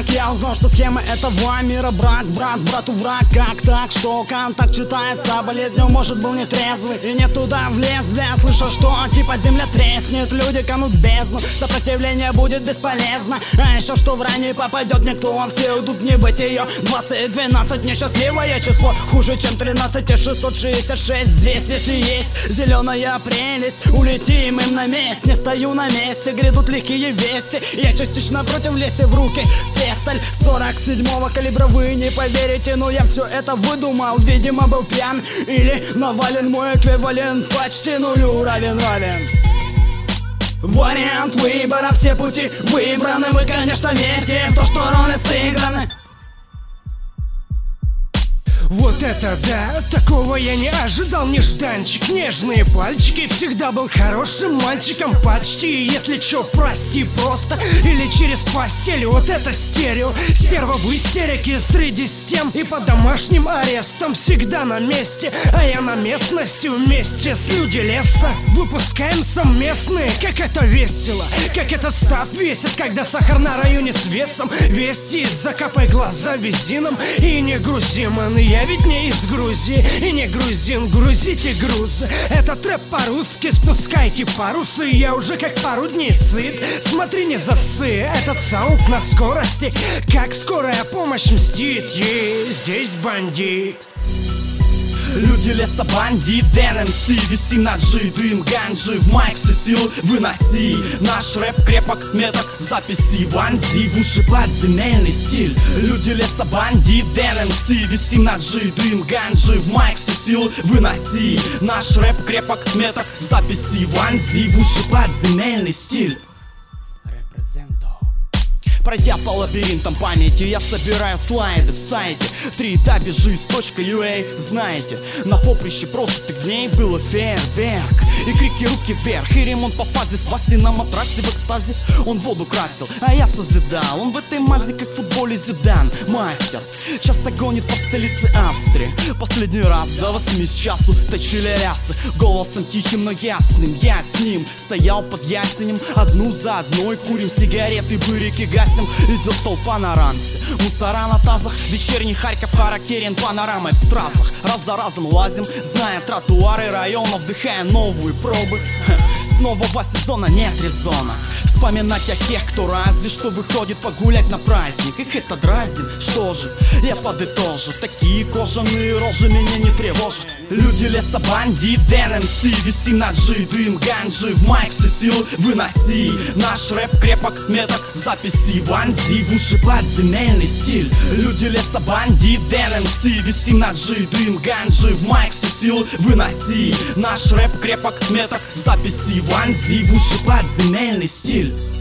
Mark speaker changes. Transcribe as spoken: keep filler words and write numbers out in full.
Speaker 1: как я узнал, что схема этого мира брак, брат, брату враг. Как так, что контакт читается болезнью, может был нетрезвый и не туда влез, бля. Слышал, что типа земля треснет, люди канут в бездну, сопротивление будет бесполезно. А еще что в ране попадет никто, все уйдут в небытие. Двадцать двенадцать несчастливое число, хуже чем тринадцать шестьсот шестьдесят шесть. Здесь, если есть зеленая прелесть, улетим им на месте. Не стою на месте, грядут лихие вести. Я частично против лезть в руки пестоль сорок седьмого калибра. Вы не поверите, но я все это выдумал. Видимо, был пьян или навален. Мой эквивалент почти нулю равен равен. Вариант выбора, все пути выбраны. Вы, конечно, верьте в то, что роли сыграны.
Speaker 2: Вот это да, такого я не ожидал, нежданчик. Нежные пальчики, всегда был хорошим мальчиком почти. Если чё, прости просто, или через постель. Вот это стерео, стерва в истерике среди стен и под домашним арестом. Всегда на месте, а я на местности. Вместе с люди леса выпускаем совместные. Как это весело, как этот став весит, когда сахар на районе с весом весит. Закапай глаза бензином и не грузи, мэн. Я ведь не из Грузии и не грузин. Грузите грузы, это трэп по-русски. Спускайте парусы, я уже как пару дней сыт. Смотри, не зассы, этот саунд на скорости, как скорая помощь мстит. Ей, здесь бандит.
Speaker 1: Люди леса, бандит, эн эм си, виси на джи, дым ганджи, в майк все силы выноси. Наш рэп крепок, меток в записи, вонзи в уши подземельный стиль. Люди леса, бандит, эн эм си, виси на джи, дым ганджи, в майк все силы выноси. Наш рэп крепок, меток в записи, вонзи в уши подземельный стиль. Пройдя по лабиринтам памяти, я собираю слайды в сайте три та бежи с точка ю а. Знаете, на поприще прожитых дней было фейерверк и крики руки вверх, и ремонт по фазе с Васей на матрасе в экстазе. Он воду красил, а я созидал. Он в этой мази, как в футболе Зидан, мастер. Часто гонит по столице Австрии. Последний раз до восьми с часу точили рясы. Голосом тихим, но ясным я с ним стоял под ясенем. Одну за одной курим сигареты, бырики гасим. Идет толпа на ранце, мусора на тазах. Вечерний Харьков характерен панорамой в стразах. Раз за разом лазим, зная тротуары районов, вдыхая новые пробы. Снова два сезона, нет резона вспоминать о тех, кто разве что выходит погулять на праздник. Их это дразнит, что же, я подытожу. Такие кожаные рожи меня не тревожат. Люди леса, бандит, эн эм си, виси на джи, дым ганджи, в майк все силы выноси. Наш рэп крепок, меток в записи, вонзи в уши подземельный стиль. Люди леса, бандит, эн эм си, виси на джи, дым ганджи, в майк все силы выноси. Наш рэп крепок, меток в записи, вонзи в уши подземельный стиль.